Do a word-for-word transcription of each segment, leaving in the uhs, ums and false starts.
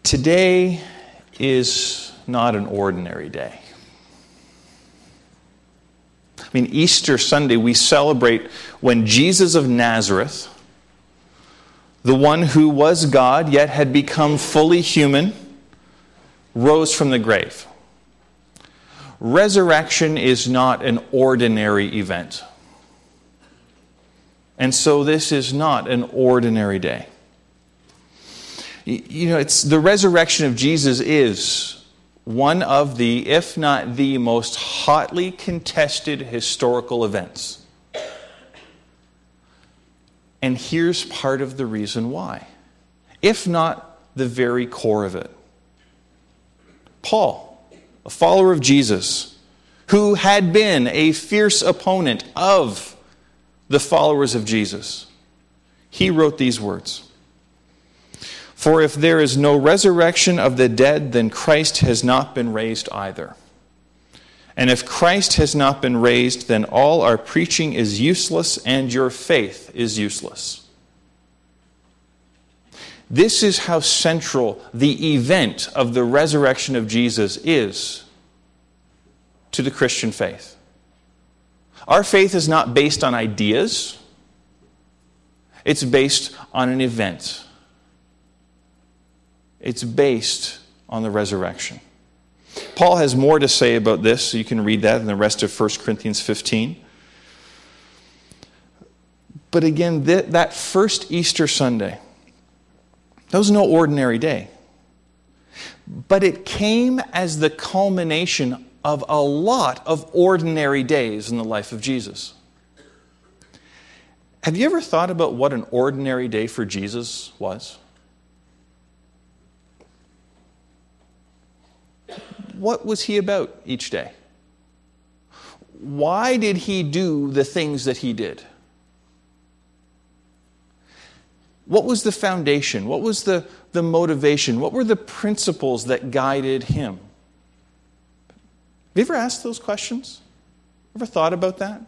Today is not an ordinary day. I mean, Easter Sunday, we celebrate when Jesus of Nazareth, the one who was God yet had become fully human, rose from the grave. Resurrection is not an ordinary event. And so this is not an ordinary day. You know, it's the resurrection of Jesus is one of the, if not the most hotly contested historical events. And here's part of the reason why, if not the very core of it. Paul, a follower of Jesus, who had been a fierce opponent of the followers of Jesus, he wrote these words. For if there is no resurrection of the dead, then Christ has not been raised either. And if Christ has not been raised, then all our preaching is useless and your faith is useless. This is how central the event of the resurrection of Jesus is to the Christian faith. Our faith is not based on ideas. It's based on an event. It's based on the resurrection. Paul has more to say about this, so you can read that in the rest of First Corinthians fifteen. But again, th- that first Easter Sunday, that was no ordinary day. But it came as the culmination of a lot of ordinary days in the life of Jesus. Have you ever thought about what an ordinary day for Jesus was? What was he about each day? Why did he do the things that he did? What was the foundation? What was the, the motivation? What were the principles that guided him? Have you ever asked those questions? Ever thought about that?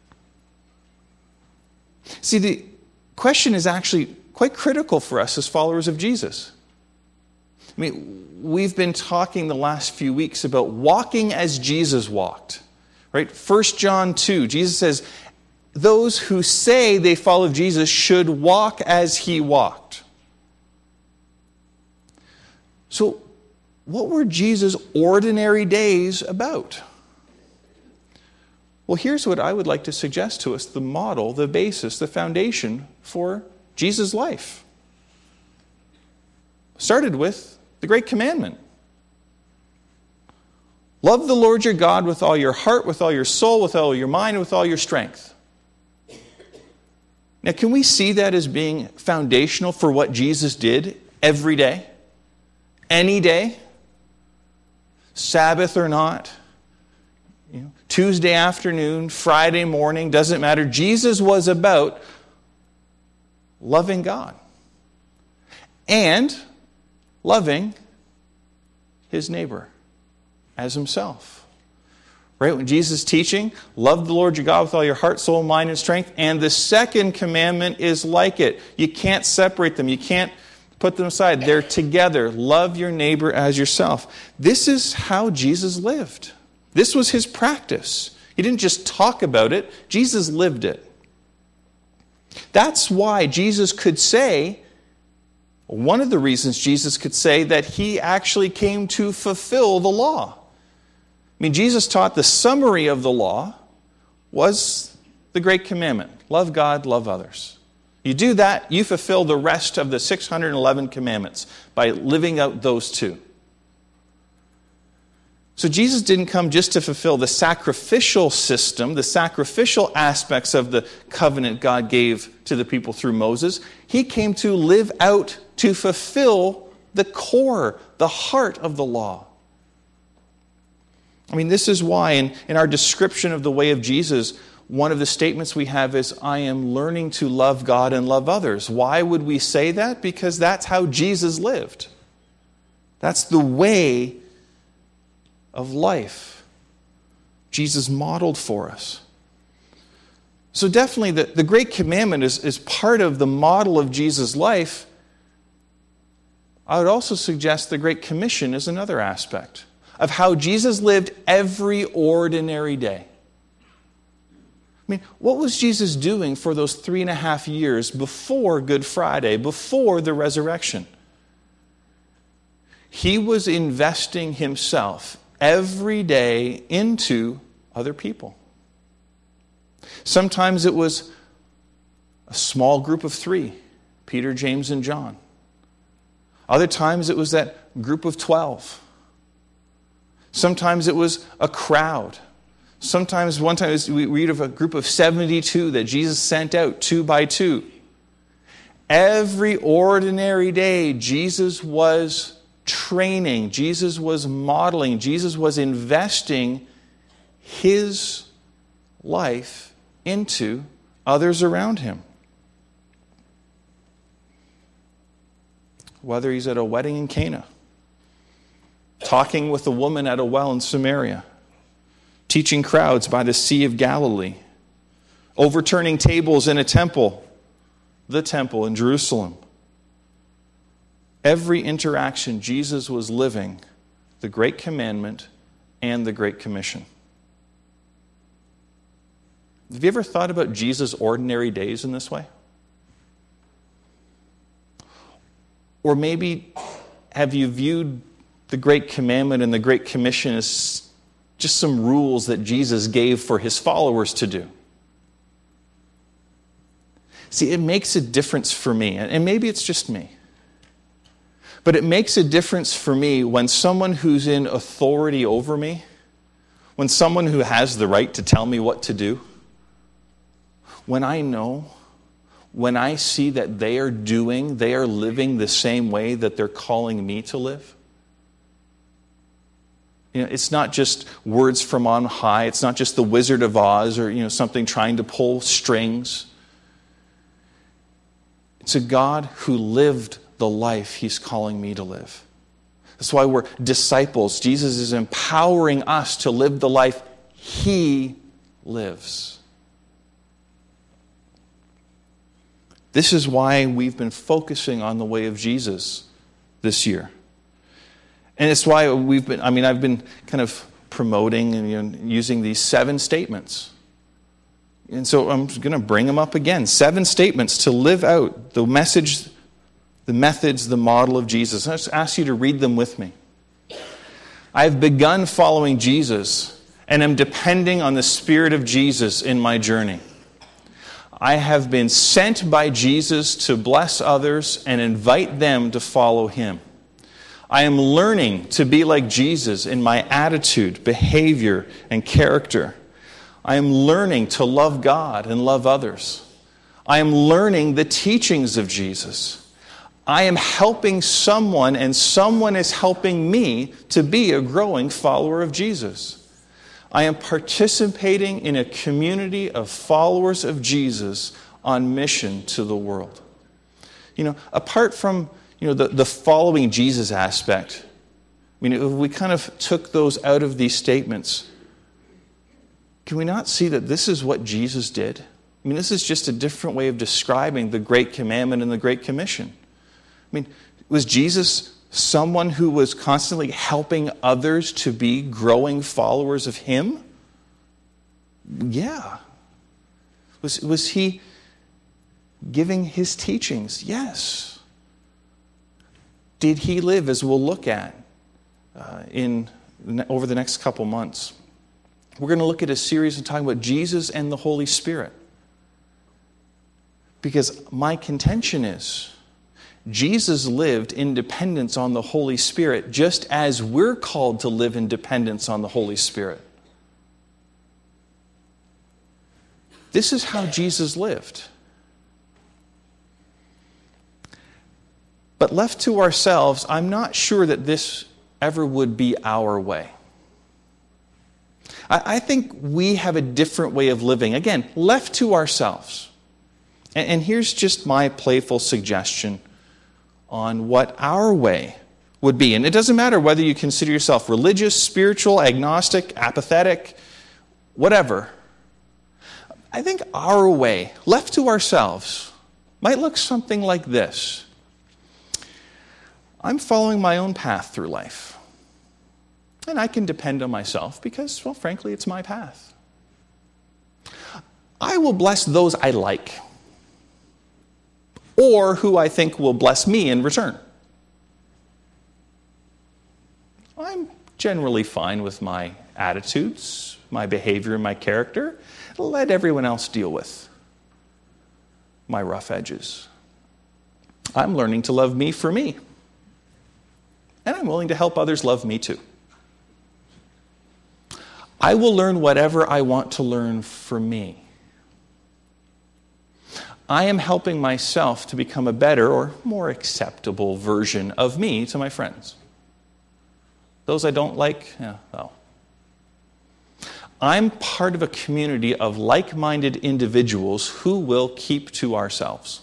See, the question is actually quite critical for us as followers of Jesus. I mean, we've been talking the last few weeks about walking as Jesus walked. Right? First John two, Jesus says, those who say they follow Jesus should walk as he walked. So, what were Jesus' ordinary days about? Well, here's what I would like to suggest to us, the model, the basis, the foundation for Jesus' life. Started with the great commandment. Love the Lord your God with all your heart, with all your soul, with all your mind, with all your strength. Now, can we see that as being foundational for what Jesus did every day? Any day? Sabbath or not? You know, Tuesday afternoon, Friday morning, doesn't matter. Jesus was about loving God and loving his neighbor as himself. Right? When Jesus is teaching, love the Lord your God with all your heart, soul, mind, and strength. And the second commandment is like it. You can't separate them. You can't put them aside. They're together. Love your neighbor as yourself. This is how Jesus lived. This was his practice. He didn't just talk about it. Jesus lived it. That's why Jesus could say, one of the reasons Jesus could say that he actually came to fulfill the law. I mean, Jesus taught the summary of the law was the great commandment. Love God, love others. You do that, you fulfill the rest of the six hundred eleven commandments by living out those two. So Jesus didn't come just to fulfill the sacrificial system, the sacrificial aspects of the covenant God gave to the people through Moses. He came to live out, to fulfill the core, the heart of the law. I mean, this is why in, in our description of the way of Jesus, one of the statements we have is, I am learning to love God and love others. Why would we say that? Because that's how Jesus lived. That's the way of life Jesus modeled for us. So definitely the, the Great Commandment is, is part of the model of Jesus' life. I would also suggest the Great Commission is another aspect of how Jesus lived every ordinary day. I mean, what was Jesus doing for those three and a half years before Good Friday, before the resurrection? He was investing himself every day into other people. Sometimes it was a small group of three, Peter, James, and John. Other times it was that group of twelve. Sometimes it was a crowd. Sometimes one time we read of a group of seventy-two that Jesus sent out two by two. Every ordinary day, Jesus was training, Jesus was modeling, Jesus was investing his life into others around him. Whether he's at a wedding in Cana, talking with a woman at a well in Samaria, teaching crowds by the Sea of Galilee, overturning tables in a temple, the temple in Jerusalem. Every interaction, Jesus was living the Great Commandment and the Great Commission. Have you ever thought about Jesus' ordinary days in this way? Or maybe have you viewed the Great Commandment and the Great Commission as just some rules that Jesus gave for his followers to do? See, it makes a difference for me, and maybe it's just me, but it makes a difference for me when someone who's in authority over me, when someone who has the right to tell me what to do, when I know, when I see that they are doing, they are living the same way that they're calling me to live. You know, it's not just words from on high. It's not just the Wizard of Oz or, you know, something trying to pull strings. It's a God who lived the life he's calling me to live. That's why we're disciples. Jesus is empowering us to live the life he lives. This is why we've been focusing on the way of Jesus this year. And it's why we've been, I mean, I've been kind of promoting and you know, using these seven statements. And so I'm going to bring them up again. Seven statements to live out the message, the methods, the model of Jesus. I just ask you to read them with me. I've begun following Jesus and am depending on the Spirit of Jesus in my journey. I have been sent by Jesus to bless others and invite them to follow him. I am learning to be like Jesus in my attitude, behavior, and character. I am learning to love God and love others. I am learning the teachings of Jesus. I am helping someone, and someone is helping me to be a growing follower of Jesus. I am participating in a community of followers of Jesus on mission to the world. You know, apart from you know the, the following Jesus aspect, I mean, if we kind of took those out of these statements, can we not see that this is what Jesus did? I mean, this is just a different way of describing the Great Commandment and the Great Commission. I mean, was Jesus someone who was constantly helping others to be growing followers of him? Yeah. Was, was he giving his teachings? Yes. Did he live, as we'll look at uh, in over the next couple months? We're going to look at a series and talking about Jesus and the Holy Spirit. Because my contention is, Jesus lived in dependence on the Holy Spirit, just as we're called to live in dependence on the Holy Spirit. This is how Jesus lived. But left to ourselves, I'm not sure that this ever would be our way. I, I think we have a different way of living. Again, left to ourselves. And, and here's just my playful suggestion on what our way would be. And it doesn't matter whether you consider yourself religious, spiritual, agnostic, apathetic, whatever. I think our way, left to ourselves, might look something like this. I'm following my own path through life. And I can depend on myself because, well, frankly, it's my path. I will bless those I like, or who I think will bless me in return. I'm generally fine with my attitudes, my behavior, and my character. Let everyone else deal with my rough edges. I'm learning to love me for me. And I'm willing to help others love me too. I will learn whatever I want to learn for me. I am helping myself to become a better or more acceptable version of me to my friends. Those I don't like, yeah, well. I'm part of a community of like-minded individuals who will keep to ourselves.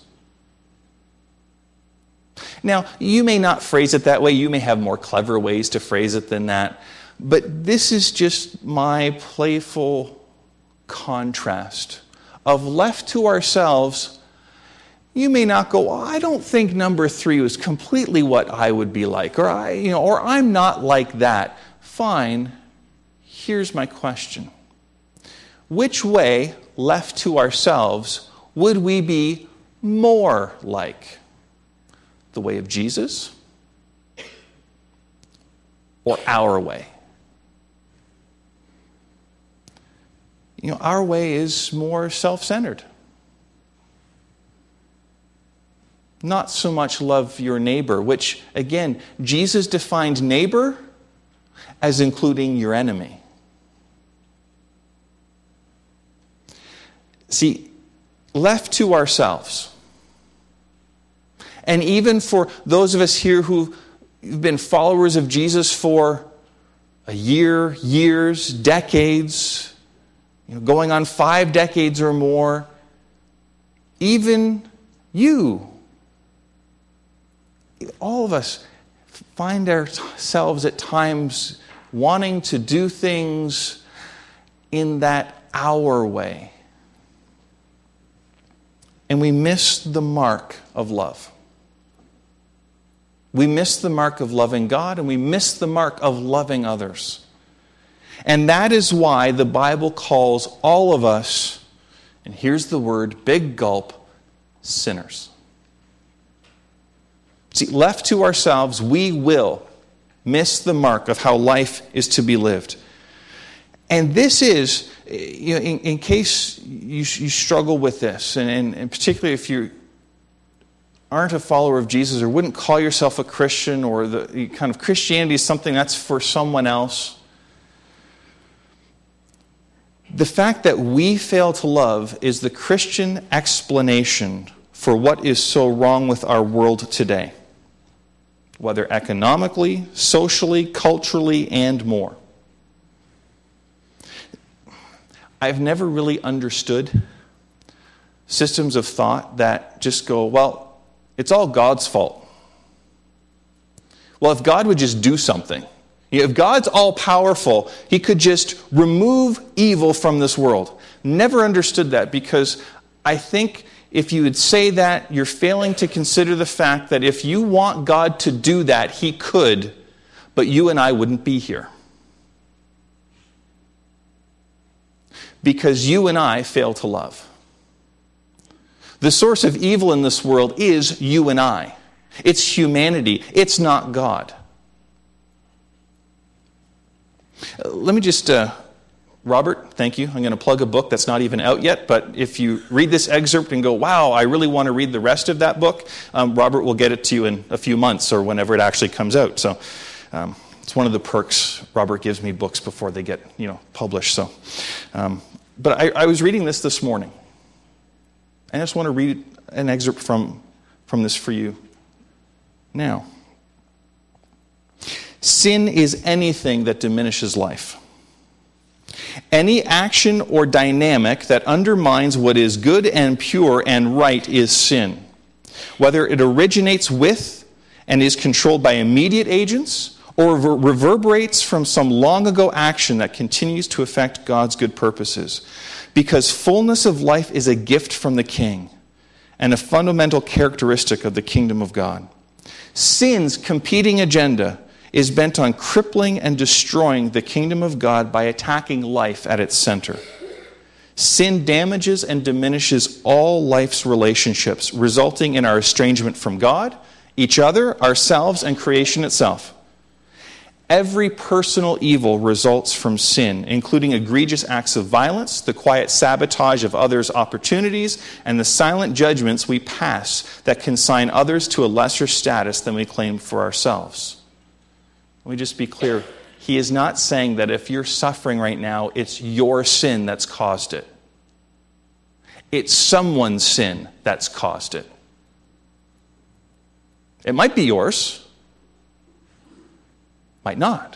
Now, you may not phrase it that way. You may have more clever ways to phrase it than that. But this is just my playful contrast of left to ourselves. You may not go, oh, I don't think number three was completely what I would be like, or I, you know, or I'm not like that. Fine. Here's my question. Which way, left to ourselves, would we be more like? The way of Jesus or our way? You know, our way is more self-centered. Not so much love your neighbor, which, again, Jesus defined neighbor as including your enemy. See, left to ourselves, and even for those of us here who've been followers of Jesus for a year, years, decades, you know, going on five decades or more, even you, all of us find ourselves at times wanting to do things in that our way. And we miss the mark of love. We miss the mark of loving God, and we miss the mark of loving others. And that is why the Bible calls all of us, and here's the word, big gulp, sinners. See, left to ourselves, we will miss the mark of how life is to be lived. And this is, you know, in, in case you, you struggle with this, and, and, and particularly if you aren't a follower of Jesus or wouldn't call yourself a Christian, or the kind of Christianity is something that's for someone else. The fact that we fail to love is the Christian explanation for what is so wrong with our world today, whether economically, socially, culturally, and more. I've never really understood systems of thought that just go, well, it's all God's fault. Well, if God would just do something, if God's all-powerful, He could just remove evil from this world. Never understood that, because I think if you would say that, you're failing to consider the fact that if you want God to do that, He could, but you and I wouldn't be here. Because you and I fail to love. The source of evil in this world is you and I. It's humanity. It's not God. Let me just, uh, Robert, thank you. I'm going to plug a book that's not even out yet, but if you read this excerpt and go, wow, I really want to read the rest of that book, um, Robert will get it to you in a few months or whenever it actually comes out. So um, it's one of the perks. Robert gives me books before they get, you know, published. So, um, but I, I was reading this this morning. I just want to read an excerpt from, from this for you now. Sin is anything that diminishes life. Any action or dynamic that undermines what is good and pure and right is sin. Whether it originates with and is controlled by immediate agents, or reverberates from some long ago action that continues to affect God's good purposes. Because fullness of life is a gift from the King and a fundamental characteristic of the kingdom of God. Sin's competing agenda is bent on crippling and destroying the kingdom of God by attacking life at its center. Sin damages and diminishes all life's relationships, resulting in our estrangement from God, each other, ourselves, and creation itself. Every personal evil results from sin, including egregious acts of violence, the quiet sabotage of others' opportunities, and the silent judgments we pass that consign others to a lesser status than we claim for ourselves. Let me just be clear. He is not saying that if you're suffering right now, it's your sin that's caused it. It's someone's sin that's caused it. It might be yours. Might not.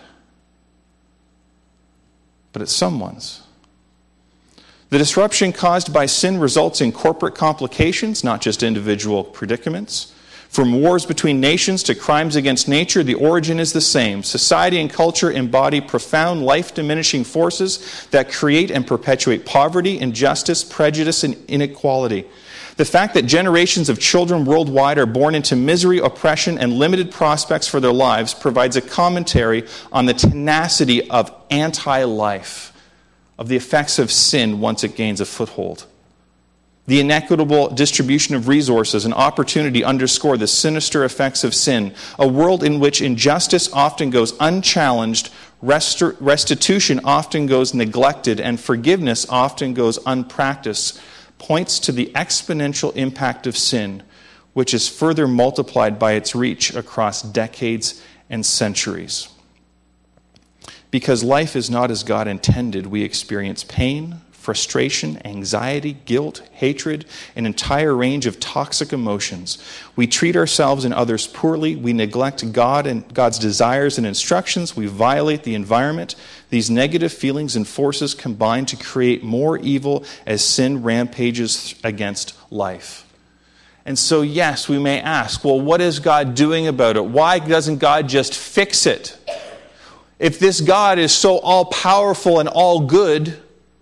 But it's someone's. The disruption caused by sin results in corporate complications, not just individual predicaments. From wars between nations to crimes against nature, the origin is the same. Society and culture embody profound life-diminishing forces that create and perpetuate poverty, injustice, prejudice, and inequality. The fact that generations of children worldwide are born into misery, oppression, and limited prospects for their lives provides a commentary on the tenacity of anti-life, of the effects of sin once it gains a foothold. The inequitable distribution of resources and opportunity underscore the sinister effects of sin. A world in which injustice often goes unchallenged, restor- restitution often goes neglected, and forgiveness often goes unpracticed, points to the exponential impact of sin, which is further multiplied by its reach across decades and centuries. Because life is not as God intended, we experience pain, frustration, anxiety, guilt, hatred, an entire range of toxic emotions. We treat ourselves and others poorly. We neglect God and God's desires and instructions. We violate the environment. These negative feelings and forces combine to create more evil as sin rampages against life. And so, yes, we may ask, well, what is God doing about it? Why doesn't God just fix it? If this God is so all-powerful and all-good,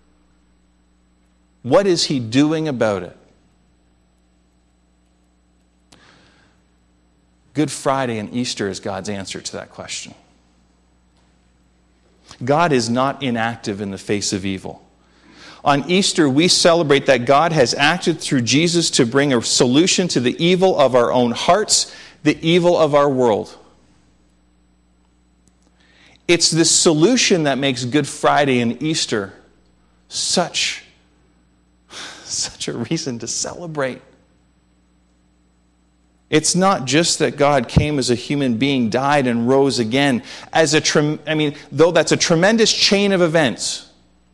what is he doing about it? Good Friday and Easter is God's answer to that question. God is not inactive in the face of evil. On Easter, we celebrate that God has acted through Jesus to bring a solution to the evil of our own hearts, the evil of our world. It's this solution that makes Good Friday and Easter such Such a reason to celebrate. It's not just that God came as a human being, died, and rose again. As a, trem- I mean, though that's a tremendous chain of events.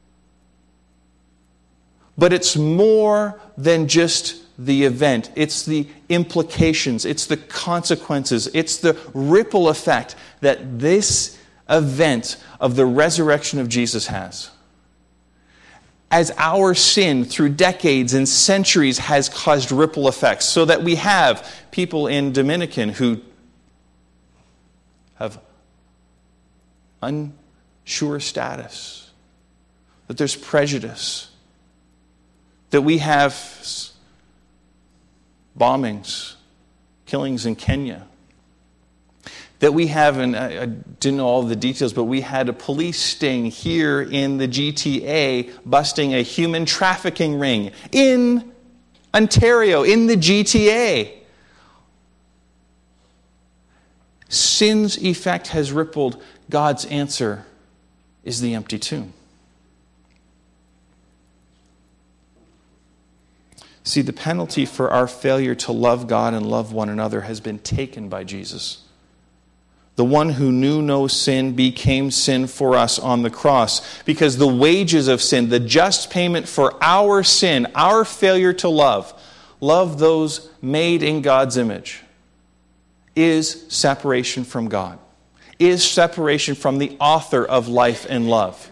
But it's more than just the event. It's the implications. It's the consequences. It's the ripple effect that this event of the resurrection of Jesus has. As our sin through decades and centuries has caused ripple effects, so that we have people in Dominican who have unsure status, that there's prejudice, that we have bombings, killings in Kenya, that we have, and I didn't know all the details, but we had a police sting here in the G T A busting a human trafficking ring in Ontario, in the G T A. Sin's effect has rippled. God's answer is the empty tomb. See, the penalty for our failure to love God and love one another has been taken by Jesus. The one who knew no sin became sin for us on the cross, because the wages of sin, the just payment for our sin, our failure to love, love those made in God's image, is separation from God, is separation from the author of life and love.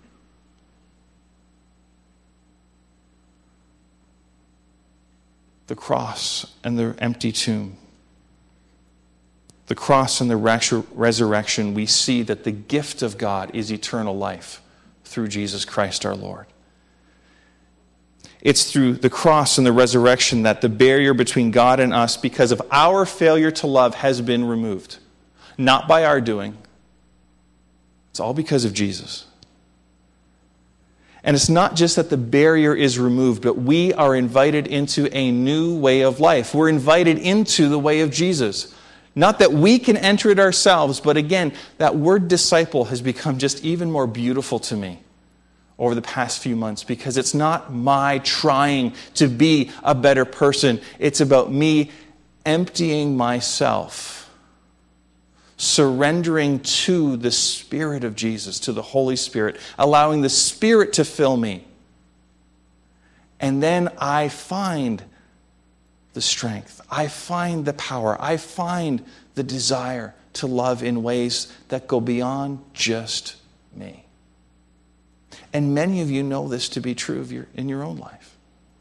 The cross and the empty tomb. The cross and the resurrection, we see that the gift of God is eternal life through Jesus Christ our Lord. It's through the cross and the resurrection that the barrier between God and us, because of our failure to love, has been removed. Not by our doing. It's all because of Jesus. And it's not just that the barrier is removed, but we are invited into a new way of life. We're invited into the way of Jesus. Not that we can enter it ourselves, but again, that word disciple has become just even more beautiful to me over the past few months, because it's not my trying to be a better person. It's about me emptying myself, surrendering to the Spirit of Jesus, to the Holy Spirit, allowing the Spirit to fill me. And then I find the strength. I find the power. I find the desire to love in ways that go beyond just me. And many of you know this to be true of your, in your own life.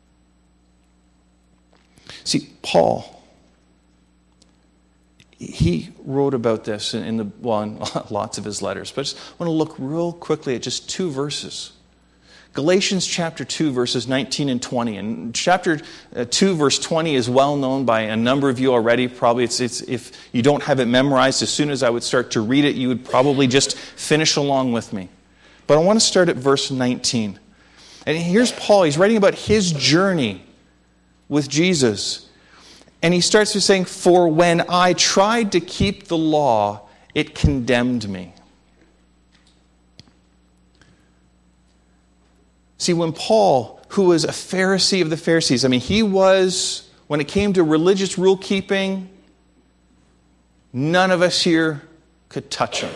See, Paul, he wrote about this in, in the well, in lots of his letters, but I just want to look real quickly at just two verses. Galatians chapter two, verses nineteen and twenty. And chapter two, verse twenty is well known by a number of you already. Probably it's, it's if you don't have it memorized, as soon as I would start to read it, you would probably just finish along with me. But I want to start at verse nineteen. And here's Paul. He's writing about his journey with Jesus. And he starts with saying, "For when I tried to keep the law, it condemned me." See, when Paul, who was a Pharisee of the Pharisees, I mean, he was, when it came to religious rule keeping, none of us here could touch him.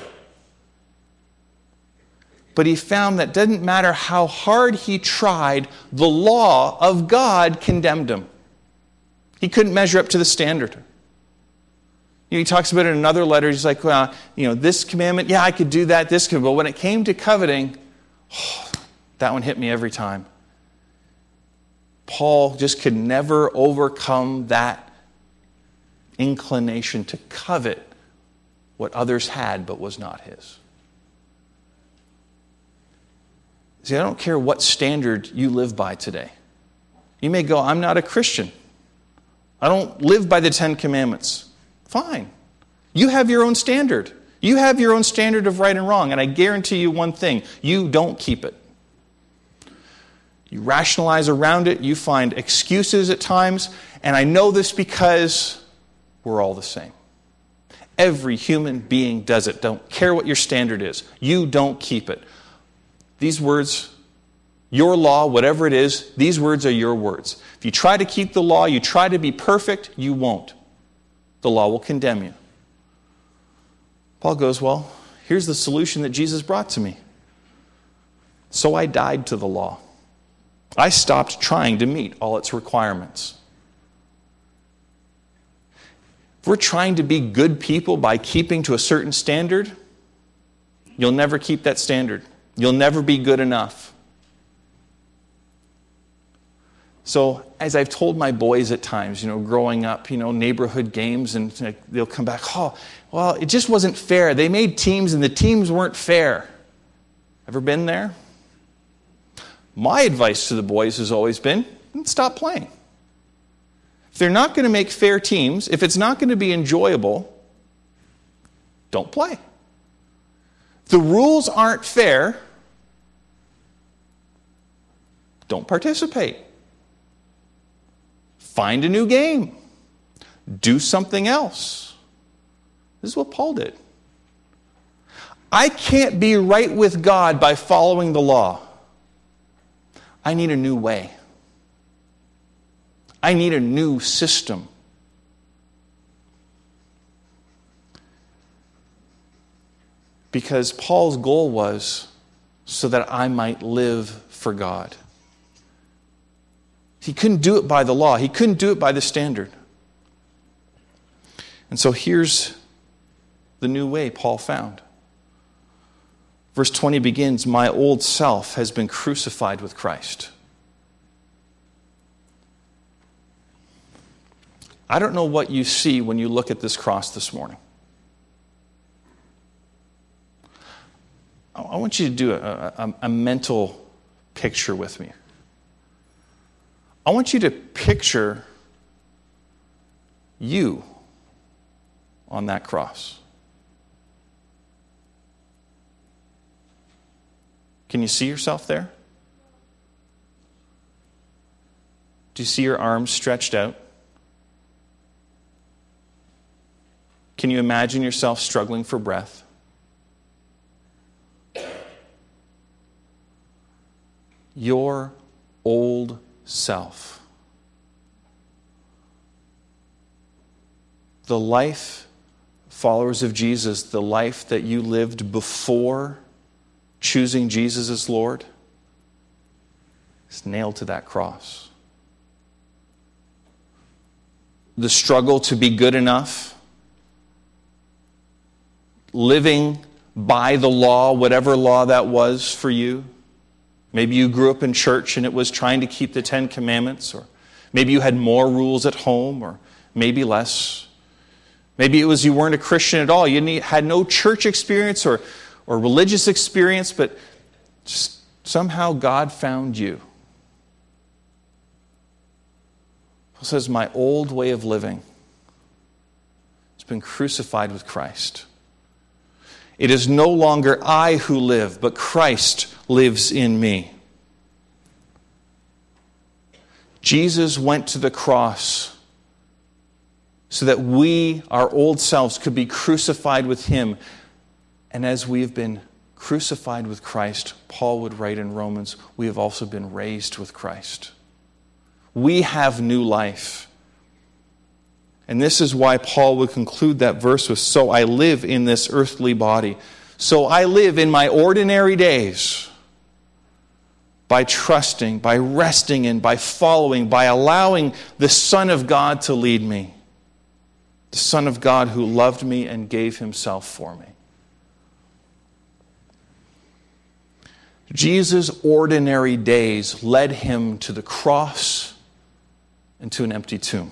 But he found that didn't matter how hard he tried, the law of God condemned him. He couldn't measure up to the standard. You know, he talks about it in another letter. He's like, well, you know, this commandment, yeah, I could do that, this could, but when it came to coveting, oh, that one hit me every time. Paul just could never overcome that inclination to covet what others had but was not his. See, I don't care what standard you live by today. You may go, I'm not a Christian. I don't live by the Ten Commandments. Fine. You have your own standard. You have your own standard of right and wrong, and I guarantee you one thing, you don't keep it. You rationalize around it, you find excuses at times, and I know this because we're all the same. Every human being does it. Don't care what your standard is. You don't keep it. These words, your law, whatever it is, these words are your words. If you try to keep the law, you try to be perfect, you won't. The law will condemn you. Paul goes, well, here's the solution that Jesus brought to me. So I died to the law. I stopped trying to meet all its requirements. If we're trying to be good people by keeping to a certain standard, you'll never keep that standard. You'll never be good enough. So, as I've told my boys at times, you know, growing up, you know, neighborhood games, and they'll come back, oh, well, it just wasn't fair. They made teams and the teams weren't fair. Ever been there? My advice to the boys has always been, stop playing. If they're not going to make fair teams, if it's not going to be enjoyable, don't play. If the rules aren't fair, don't participate. Find a new game. Do something else. This is what Paul did. I can't be right with God by following the law. I need a new way. I need a new system. Because Paul's goal was so that I might live for God. He couldn't do it by the law. He couldn't do it by the standard. And so here's the new way Paul found. Verse twenty begins, my old self has been crucified with Christ. I don't know what you see when you look at this cross this morning. I want you to do a, a, a mental picture with me. I want you to picture you on that cross. Can you see yourself there? Do you see your arms stretched out? Can you imagine yourself struggling for breath? Your old self. The life, followers of Jesus, the life that you lived before choosing Jesus as Lord, is nailed to that cross. The struggle to be good enough, living by the law, whatever law that was for you. Maybe you grew up in church and it was trying to keep the Ten Commandments, or maybe you had more rules at home, or maybe less. Maybe it was you weren't a Christian at all. You had no church experience or, or religious experience, but just somehow God found you. Paul says, my old way of living has been crucified with Christ. It is no longer I who live, but Christ lives in me. Jesus went to the cross so that we, our old selves, could be crucified with him. And as we have been crucified with Christ, Paul would write in Romans, we have also been raised with Christ. We have new life. And this is why Paul would conclude that verse with, so I live in this earthly body. So I live in my ordinary days by trusting, by resting in, by following, by allowing the Son of God to lead me. The Son of God who loved me and gave himself for me. Jesus' ordinary days led him to the cross and to an empty tomb.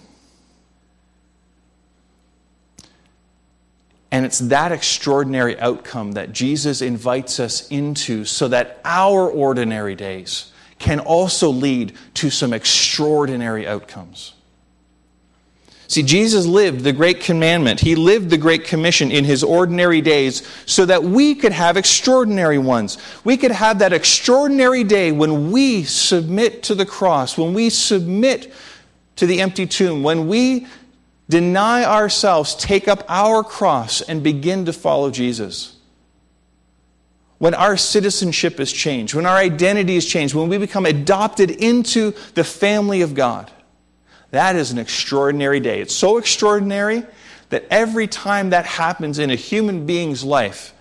And it's that extraordinary outcome that Jesus invites us into so that our ordinary days can also lead to some extraordinary outcomes. See, Jesus lived the Great Commandment. He lived the Great Commission in his ordinary days so that we could have extraordinary ones. We could have that extraordinary day when we submit to the cross, when we submit to the empty tomb, when we deny ourselves, take up our cross, and begin to follow Jesus. When our citizenship is changed, when our identity is changed, when we become adopted into the family of God. That is an extraordinary day. It's so extraordinary that every time that happens in a human being's life,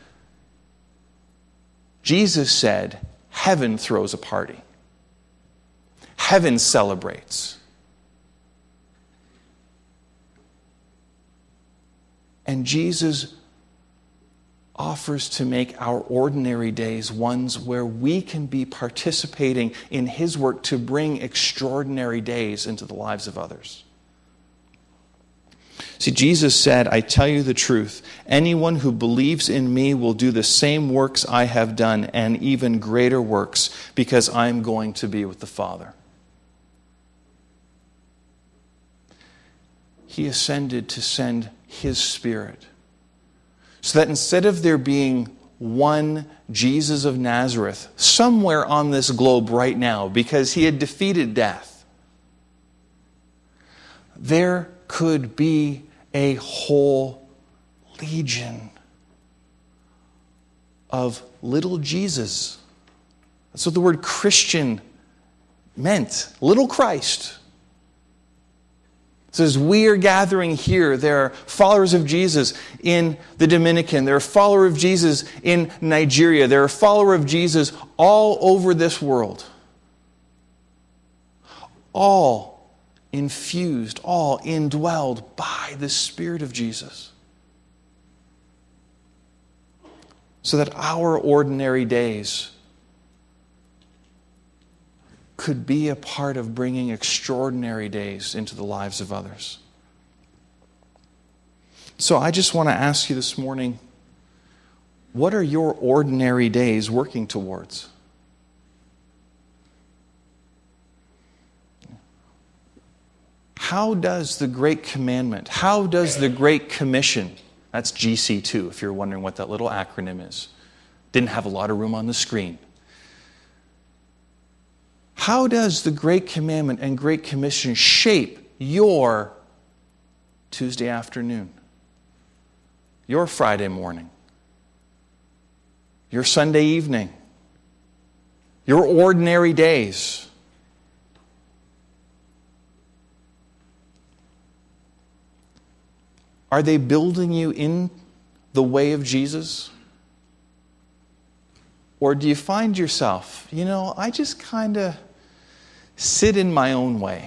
Jesus said, heaven throws a party. Heaven celebrates. And Jesus offers to make our ordinary days ones where we can be participating in his work to bring extraordinary days into the lives of others. See, Jesus said, I tell you the truth, anyone who believes in me will do the same works I have done and even greater works because I'm going to be with the Father. He ascended to send his Spirit, so that instead of there being one Jesus of Nazareth somewhere on this globe right now because he had defeated death, there could be a whole legion of little Jesus. That's what the word Christian meant, little Christ. So as we are gathering here, there are followers of Jesus in the Dominican. There are followers of Jesus in Nigeria. There are followers of Jesus all over this world. All infused, all indwelled by the Spirit of Jesus. So that our ordinary days could be a part of bringing extraordinary days into the lives of others. So I just want to ask you this morning, what are your ordinary days working towards? how does the Great Commandment, how does the Great Commission, that's G C two, if you're wondering what that little acronym is. Didn't have a lot of room on the screen. How does the Great Commandment and Great Commission shape your Tuesday afternoon, your Friday morning, your Sunday evening, your ordinary days? Are they building you in the way of Jesus? Or do you find yourself, you know, I just kind of sit in my own way?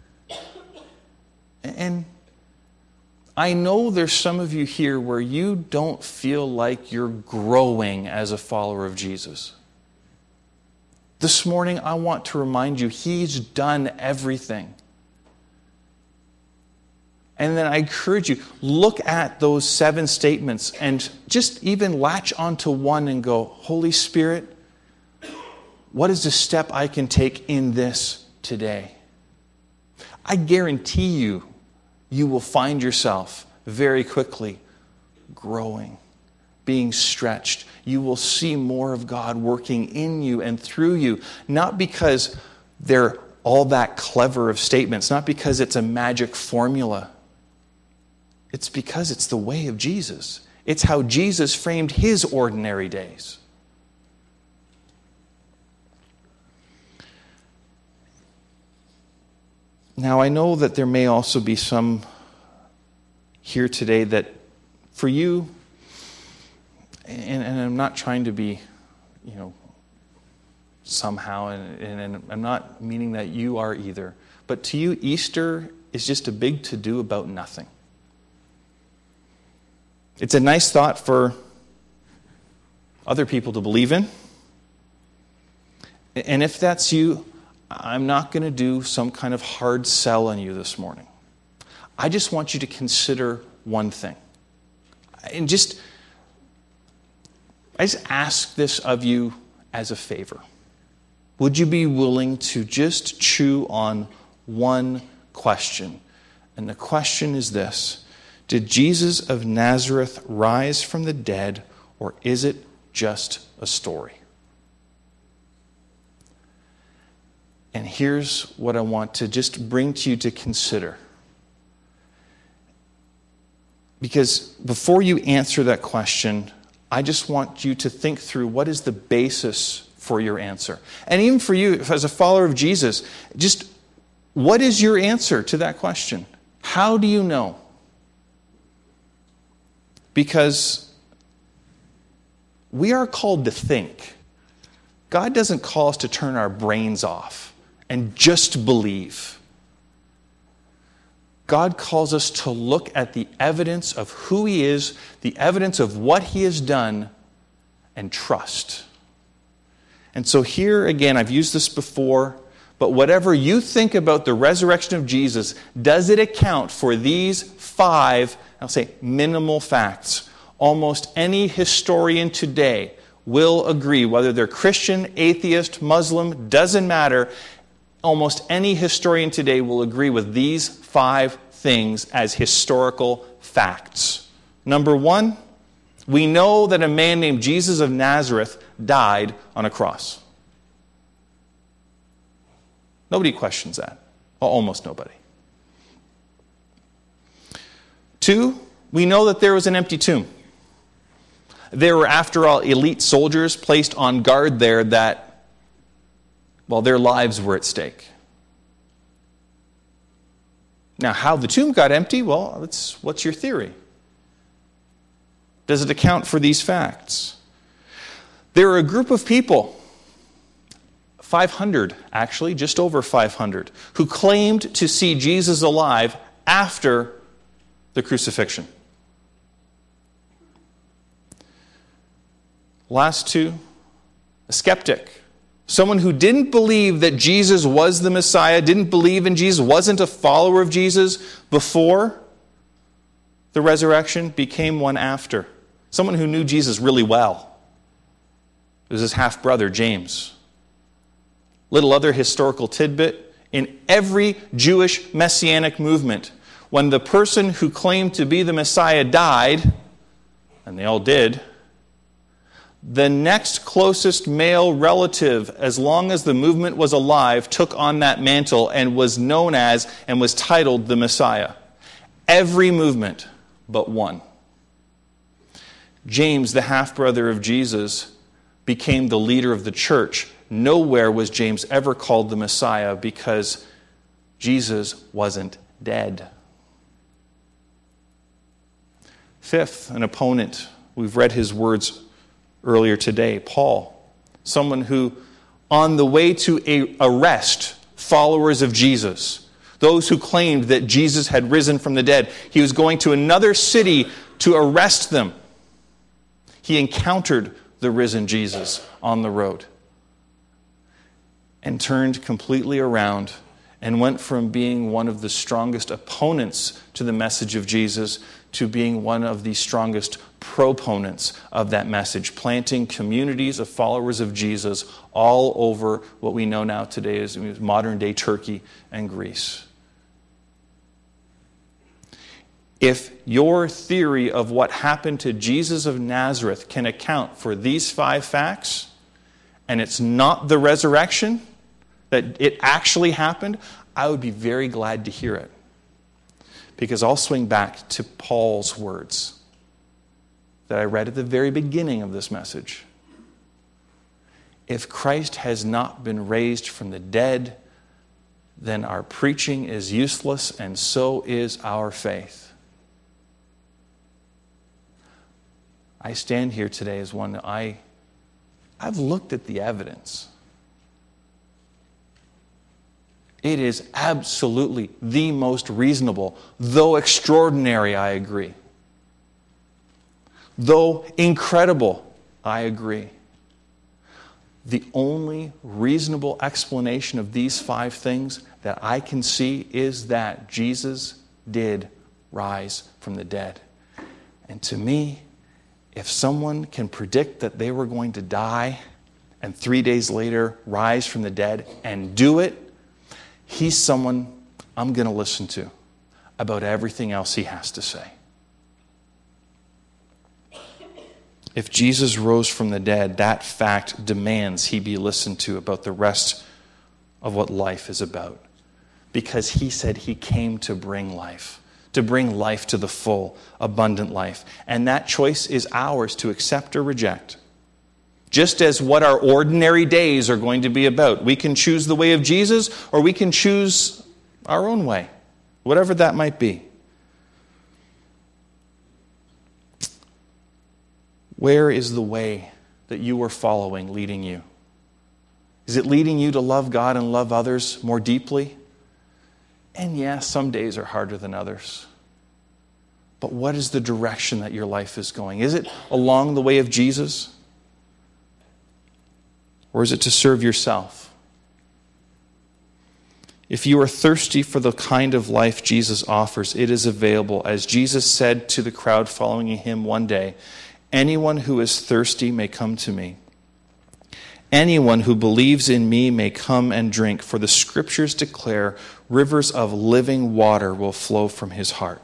And I know there's some of you here where you don't feel like you're growing as a follower of Jesus. This morning, I want to remind you, He's done everything. And then I encourage you, look at those seven statements and just even latch onto one and go, Holy Spirit, what is the step I can take in this today? I guarantee you, you will find yourself very quickly growing, being stretched. You will see more of God working in you and through you, not because they're all that clever of statements, not because it's a magic formula. It's because it's the way of Jesus. It's how Jesus framed His ordinary days. Now, I know that there may also be some here today that for you, and, and I'm not trying to be, you know, somehow, and, and I'm not meaning that you are either, but to you, Easter is just a big to-do about nothing. It's a nice thought for other people to believe in. And if that's you, I'm not going to do some kind of hard sell on you this morning. I just want you to consider one thing. And just, I just ask this of you as a favor. Would you be willing to just chew on one question? And the question is this: did Jesus of Nazareth rise from the dead, or is it just a story? And here's what I want to just bring to you to consider. Because before you answer that question, I just want you to think through what is the basis for your answer. And even for you, as a follower of Jesus, just what is your answer to that question? How do you know? Because we are called to think. God doesn't call us to turn our brains off and just believe. God calls us to look at the evidence of who He is, the evidence of what He has done, and trust. And so here again, I've used this before, but whatever you think about the resurrection of Jesus, does it account for these five, I'll say, minimal facts? Almost any historian today will agree, whether they're Christian, atheist, Muslim, doesn't matter. Almost any historian today will agree with these five things as historical facts. Number one, we know that a man named Jesus of Nazareth died on a cross. Nobody questions that. Well, almost nobody. Two, we know that there was an empty tomb. There were, after all, elite soldiers placed on guard there that, well, their lives were at stake. Now, how the tomb got empty, well, it's, what's your theory? Does it account for these facts? There were a group of people, five hundred actually, just over five hundred, who claimed to see Jesus alive after the crucifixion. Last two, a skeptic. Someone who didn't believe that Jesus was the Messiah, didn't believe in Jesus, wasn't a follower of Jesus before the resurrection, became one after. Someone who knew Jesus really well. It was his half-brother, James. Little other historical tidbit. in every Jewish messianic movement. When the person who claimed to be the Messiah died, and they all did, the next closest male relative, as long as the movement was alive, took on that mantle and was known as and was titled the Messiah. Every movement but one. James, the half-brother of Jesus, became the leader of the church. Nowhere was James ever called the Messiah because Jesus wasn't dead. Fifth, an opponent. We've read his words earlier today. Paul, someone who, on the way to a- arrest followers of Jesus, those who claimed that Jesus had risen from the dead, he was going to another city to arrest them. He encountered the risen Jesus on the road and turned completely around and went from being one of the strongest opponents to the message of Jesus to being one of the strongest proponents of that message, planting communities of followers of Jesus all over what we know now today as modern-day Turkey and Greece. If your theory of what happened to Jesus of Nazareth can account for these five facts, and it's not the resurrection, that it actually happened, I would be very glad to hear it. Because I'll swing back to Paul's words that I read at the very beginning of this message. If Christ has not been raised from the dead, then our preaching is useless, and so is our faith. I stand here today as one that I, I've looked at the evidence. It is absolutely the most reasonable, though extraordinary, I agree. Though incredible, I agree. The only reasonable explanation of these five things that I can see is that Jesus did rise from the dead. And to me, if someone can predict that they were going to die and three days later rise from the dead and do it, he's someone I'm going to listen to about everything else he has to say. If Jesus rose from the dead, that fact demands he be listened to about the rest of what life is about. Because he said he came to bring life, to bring life to the full, abundant life. And that choice is ours to accept or reject. Just as what our ordinary days are going to be about. We can choose the way of Jesus, or we can choose our own way, whatever that might be. Where is the way that you are following leading you? Is it leading you to love God and love others more deeply? And yes, some days are harder than others. But what is the direction that your life is going? Is it along the way of Jesus? Or is it to serve yourself? If you are thirsty for the kind of life Jesus offers, it is available. As Jesus said to the crowd following him one day, anyone who is thirsty may come to me. Anyone who believes in me may come and drink, for the scriptures declare rivers of living water will flow from his heart.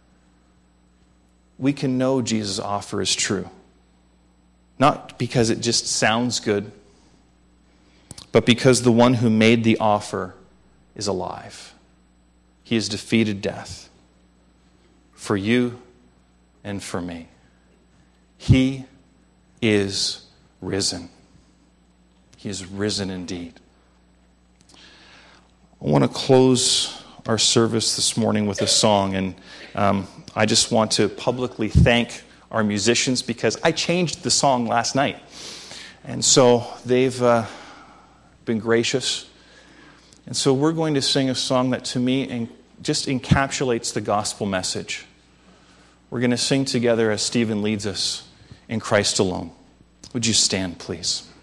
We can know Jesus' offer is true. Not because it just sounds good, but because the one who made the offer is alive. He has defeated death for you and for me. He is risen. He is risen indeed. I want to close our service this morning with a song, and um, I just want to publicly thank our musicians because I changed the song last night. And so they've uh, been gracious. And so we're going to sing a song that to me en- just encapsulates the gospel message. We're going to sing together as Stephen leads us in Christ alone. Would you stand, please?